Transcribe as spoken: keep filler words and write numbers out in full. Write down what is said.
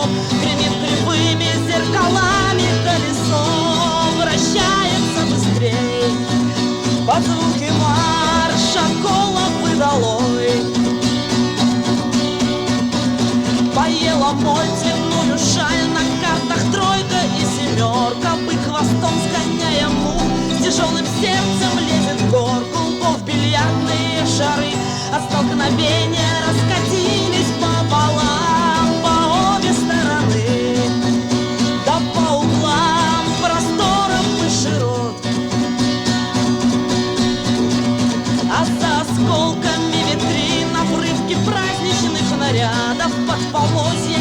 часов. Гремит кривыми зеркалами колесо, вращается быстрей под звуки марша колоколов долой. Поела мультивную шаль, на картах тройка и семерка. Бык хвостом сгоняя мух, с тяжелым сердцем лезет в горку. Гол в бильярдные шары, от столкновения раскатились пополам по обе стороны, да по углам просторов и широт. А за осколками витрин обрывки праздничных нарядов под полозья